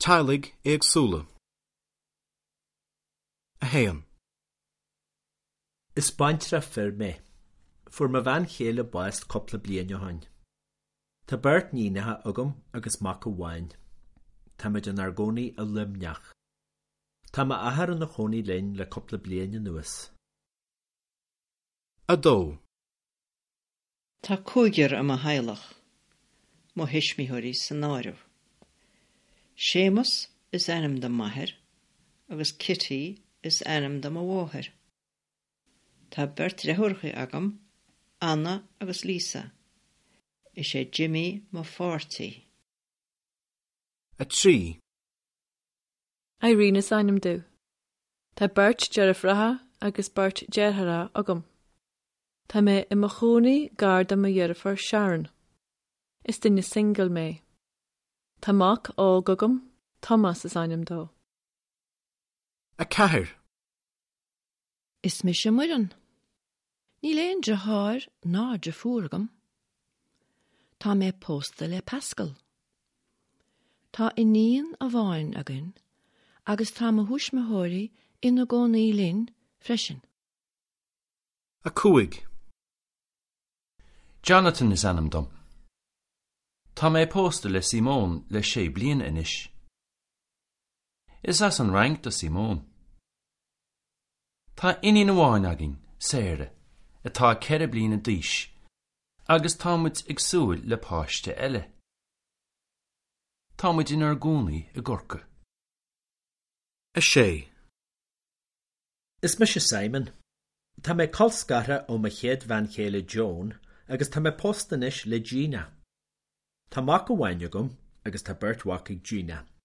tailig éagsúla. A héan. Is baintre fir mé, fuair ma bhean chéile báist coppla bliain johain. Tá beirt nínathe agam agus mac a bhain. Tá muid an argónaí a limneach. Tá ma ahar an na chónaí linn le coppla bliain nuas. A dó. Tá cúigear am a heilech, mo hismíthirí san áireamh. Séamus is anam da maithir, agus Kitty is anam da mhóthir. Tá beirt rethúrchaí agam, Anna agus Lisa. Is sé Jimmy mo Forty. A trí. Irene is ainm dú. Tá beirt dearafratha agus beirt dearthara agam. Tá mé I mo chónaí garda mo dhearafar Sharon. Is duine single mé. Tá mac ág agam, Thomas is ainm dó. A ceathair. Is mis sé muireann. Ní léon de háir ná de fuargam. Tá mé pósta le Pascal. Tá iníon a bháin againn, agus tá mo thuis mo thóirí ina gcónaí linn freisin. A cúig. Jonathan is anam dom. Tá mé pósta le Simón le 6 bliain inis. Is as an rank do Simón. Tá iníon amháin agin, Sarah, atá 4 bliain a díos, agus támuid ag súil le páiste eile. Támuid in argónaí a gcorca. A sé. Is mis sé Simon. Tá mé colscartha ó ma chéad bhean chéile Joan, agus tá mé postanis le Gina. Tá mac a bhain agam, agus tá beirt wach ag Gina.